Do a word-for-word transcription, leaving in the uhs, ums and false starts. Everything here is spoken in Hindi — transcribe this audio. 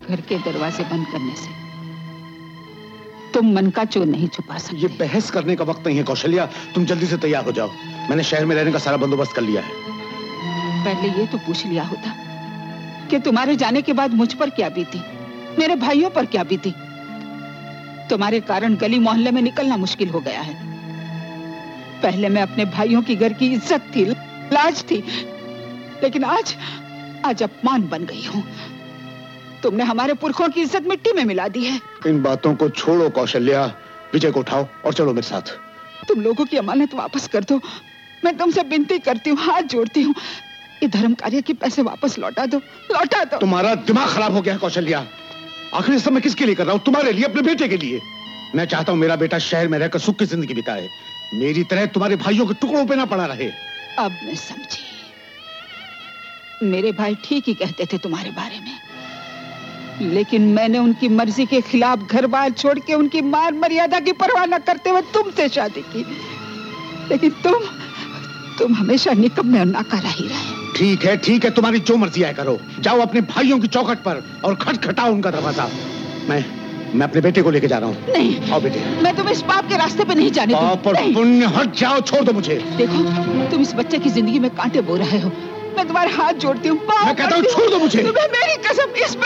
घर के दरवाजे बंद करने से तुम मन का चोर नहीं छुपा सकते। ये बहस करने का वक्त नहीं है कौशल्या, तुम जल्दी से तैयार हो जाओ। मैंने शहर में रहने का सारा बंदोबस्त कर लिया है। पहले ये तो पूछ लिया होता कि तुम्हारे जाने के बाद मुझ पर क्या बीती, मेरे भाइयों पर क्या बीती। तुम्हारे कारण गली मोहल्ले में निकलना मुश्किल हो गया है। पहले मैं अपने भाइयों की घर की इज्जत थी, लाज थी, लेकिन आज आज अपमान बन गई हूँ। तुमने हमारे पुरखों की इज्जत मिट्टी में मिला दी है। इन बातों को छोड़ो कौशल्या, विजय को उठाओ और चलो मेरे साथ। तुम लोगों की अमानत वापस कर दो। मैं तुमसे विनती करती हूँ, हाथ जोड़ती हूँ, ये धर्म कार्य के पैसे वापस लौटा दो, लौटा दो। तुम्हारा दिमाग खराब हो गया है कौशल्या। आखिर सब मैं किसके लिए कर रहा हूँ? तुम्हारे लिए, अपने बेटे के लिए। मैं चाहता हूँ मेरा बेटा शहर में रहकर सुख की जिंदगी बिताए, मेरी तरह तुम्हारे भाइयों के टुकड़ों पे ना पड़ा रहे। अब मैं समझी, मेरे भाई ठीक ही कहते थे तुम्हारे बारे में, लेकिन मैंने उनकी मर्जी के खिलाफ घर बार छोड़ के उनकी मान मर्यादा की परवाह न करते हुए तुमसे शादी की। लेकिन तुम तुम हमेशा निकम्मे और नाकारा ही रहे। ठीक है ठीक है, तुम्हारी जो मर्जी आए करो। जाओ अपने भाइयों की चौखट पर और खटखटाओ उनका दरवाजा। मैं मैं अपने बेटे को लेके जा रहा हूँ। नहीं, आओ बेटे। मैं तुम्हें इस पाप के रास्ते पे नहीं जाने दूंगी। पाप और पुण्य, हट जाओ, छोड़ दो मुझे। देखो, तुम इस बच्चे की जिंदगी में कांटे बो रहे हो। मैं तुम्हारे हाथ जोड़ती हूँ, मैं कहता हूँ छोड़ दो मुझे। तुम्हें मेरी कसम, इस